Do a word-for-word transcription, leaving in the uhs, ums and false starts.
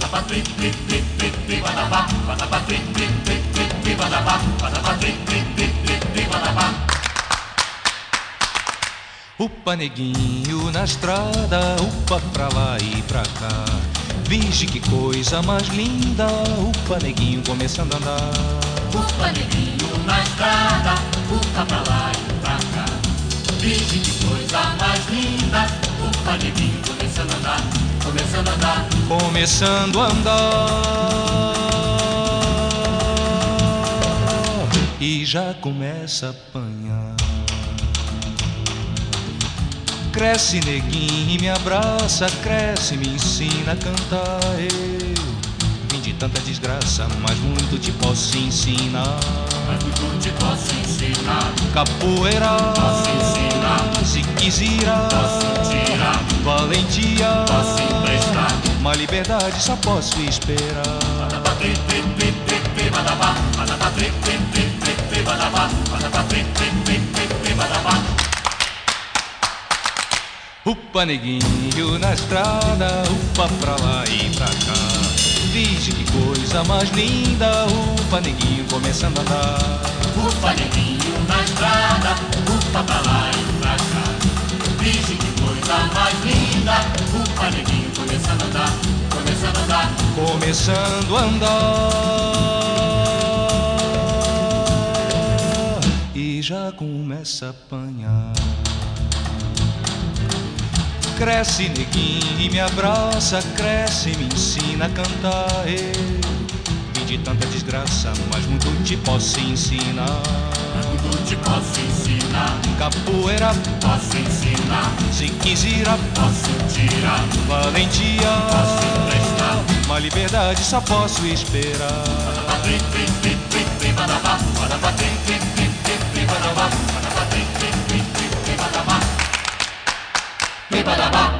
Upa neguinho na estrada, upa pra lá e pra cá. Vige que coisa mais linda, upa neguinho começando a andar. Upa neguinho na estrada, upa pra lá e pra cá. Vige que coisa mais linda, upa neguinho começando a andar, começando a andar, começando a andar. E já começa a apanhar. Cresce neguinho e me abraça, cresce, me ensina a cantar. Eu vim de tanta desgraça, mas muito te posso ensinar. Mas muito te posso ensinar. Capoeira, posso ensinar. Se quiser, posso tirar. Valentia, posso emprestar. Mas liberdade só posso esperar. Upa neguinho na estrada, upa pra lá e pra cá. Vige que coisa mais linda, upa neguinho começando a andar. Upa neguinho na estrada, upa pra lá e pra cá. Vige que coisa mais linda, upa neguinho começando a andar, começando a andar, começando a andar. E já começa a apanhar. Cresce neguinho e me abraça, cresce, me ensina a cantar. Eu vim de tanta desgraça, mas muito te posso ensinar. Mas muito te posso ensinar. Capoeira, posso ensinar. Se quiser, posso tirar. Valentia, posso emprestar. Mas liberdade só posso esperar. Ba-da-ba.